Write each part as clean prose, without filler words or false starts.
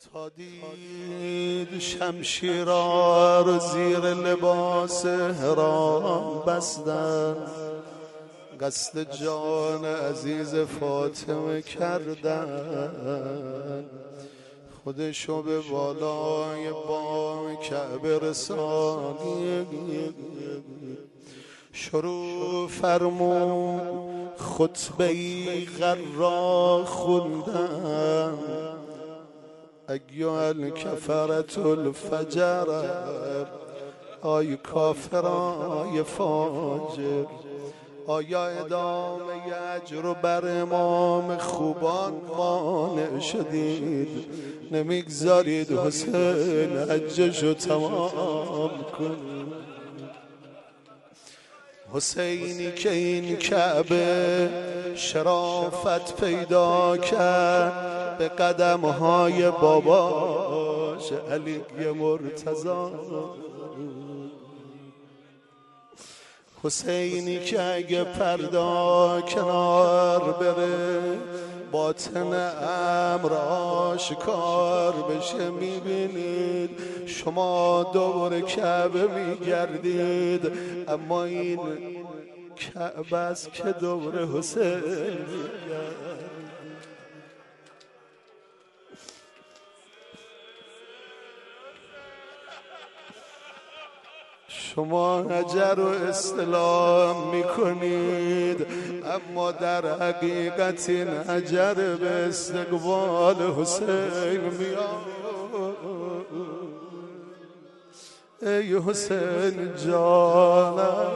تا دید شمشیرها رو زیر لباس حرام بستن، قصد جان عزیز فاطمه کردن، خودشو به بالای بام کعبه رسانید، شروع فرمود خطبه‌ای غرا خوندن. ایها الکفرة الفجر، آی کافرای فاجر، آیا ادامه اجر رو بر امام خوبان مانع شدید؟ نمیگذارید حسین حجشو تمام کنید؟ حسینی که این کعبه شرافت پیدا کرد به قدمهای باباش علی مرتضی، حسینی که اگه پردا کنار بره باطن امر آشکار بشه. میبینید شما دور کعبه میگردید، اما این کعبه است که دور حسین میگرد. شما حجر رو استلام میکنید، اما در حقیقت این حجر به استقبال حسین میاد. ای حسین جانم،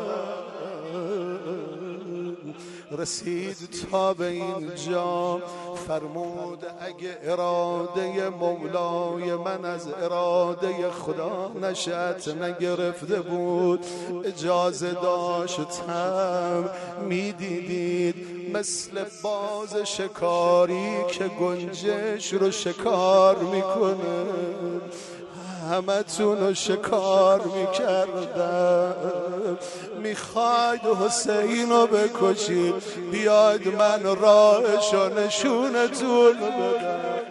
رسید تا به اینجا، فرمود اگه اراده مولای من از اراده خدا نشأت نگرفته بود، اجازه داشتم میدیدید مثل باز شکاری که گنجش رو شکار میکنه، همه تونو شکار میکردم. میخواید حسین رو بکشید، بیاید من راهش و نشونتون بدم.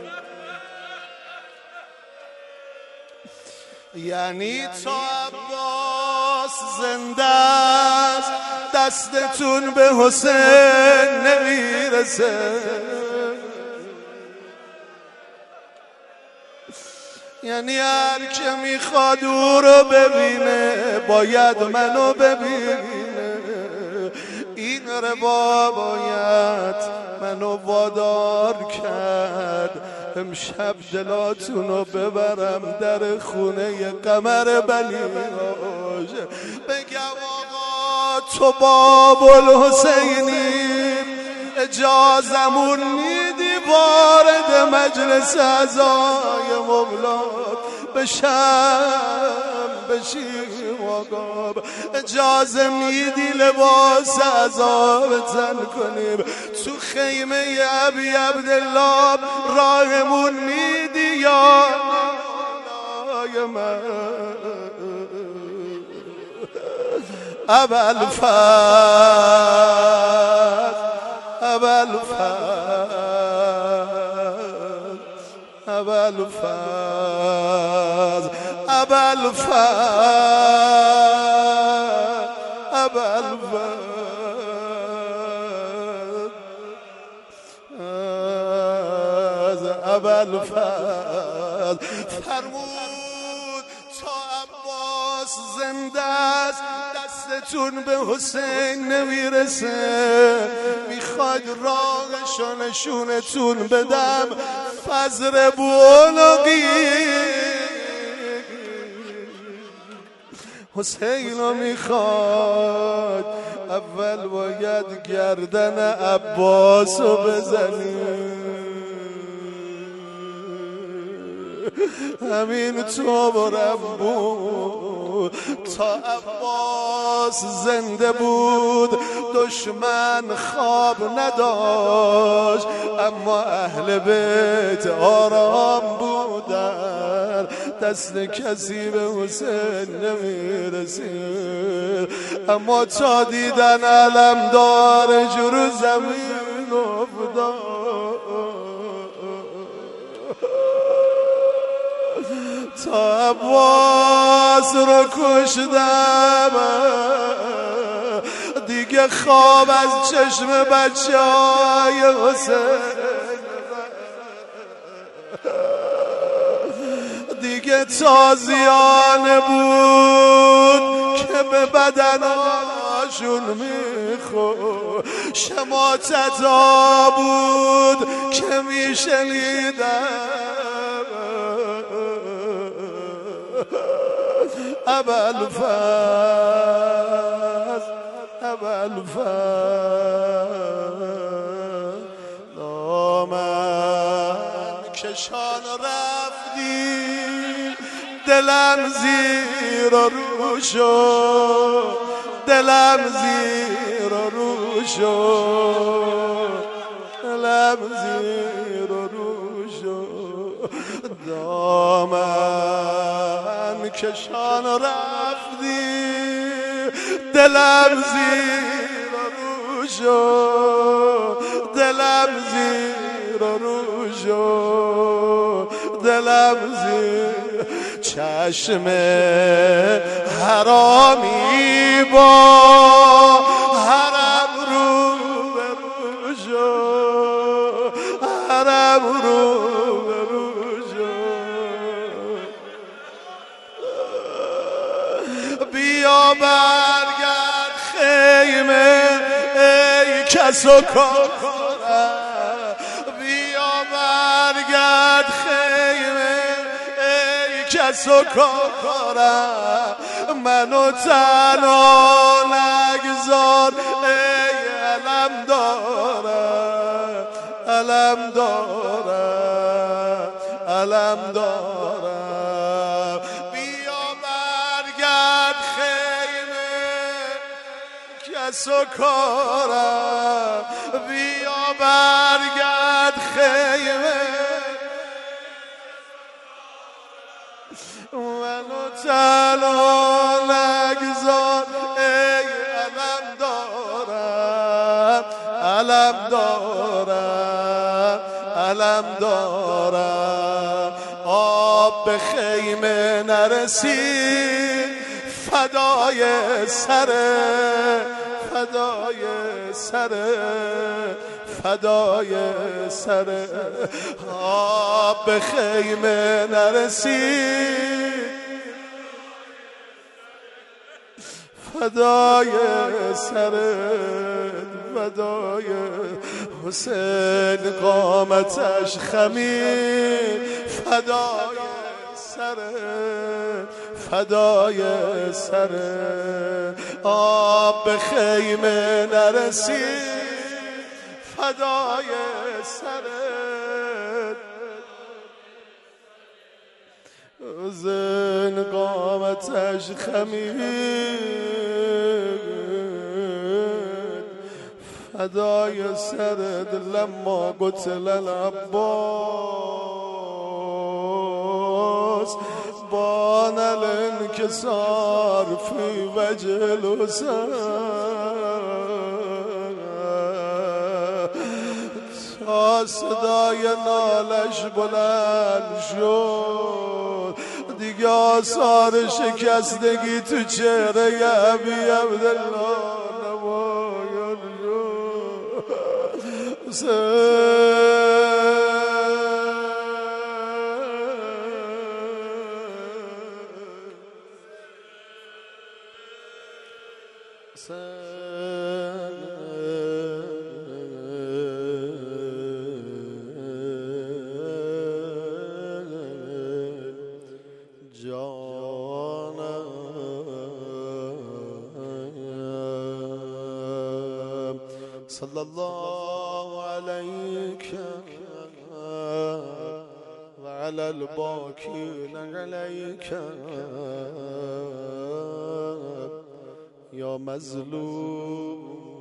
یعنی تا عباس زنده است دستتون به حسین نمیرسه، یعنی هر که میخواد او رو ببینه باید منو ببینه. این ربا باید منو وادار کرد امشب دلاتونو ببرم در خونه قمر بلیاش، بگم آقا تو باب الحسینی اجازمون میدی وارد مجلس عزای مولاد بشیم آقا، اجازه میدی لباس عزا بزن کنیم تو خیمه ابی عبدالله، راهمون میدی یا من فرمود تا عباس زنده است دستتون به حسین نمیرسه، میخواد راهش و نشونتون بدم. فزر بولقی حسین رو میخواد، اول باید گردن عباس رو بزنی، همین تو برم بود. تا عباس زنده بود دشمن خواب نداشت، اما اهل بیت آرام بودن، دست کسی به حسین نمیرسید. اما تا دیدن علمدار جرو زمین افتاد، تا عباس رو کشتم دیگه خواب از چشم بچه های حسین دیگه تازیانه بود که به بدناشون میخورد شماتتا بود که میشنیدم ابوالفضل دامن کشان رفتی دلم زیر و رو شد دلم زیر و رو شد دلم زیر و رو شد دامن کشان رفتی دلم زیر و رو شد دلم زیر و رو شد دلم زیر چشم حرامی با حرم رو به رو شد حرم رو به رو شد بیا برگرد خیمه ای کس و کارم بیا برگرد خیمه کس و کارم منو تنها نگذار ای علم دارم علم دارم علم دارم بیا برگرد خیمه کس و کارم بیا برگرد خیمه منو تنها نگذار ای علم دارم علم دارم علم دارم آب به خیمه نرسید فدای سره فدای سره فدای سره آب به خیمه نرسید فدای سره فدای حسین قامتش خمید فدای سره فدای سره آب به خیمه نرسید فدای سرت حسین قامتش خمید فدای سرت لما قتل العباس بان الانكسار في وجه الحسين تا صدای نالش بلند شد دیگه آثار شکستگی تو چهره ابی عبدالله نمایان صلى الله عليك وعلى الباكين عليك يا مظلوم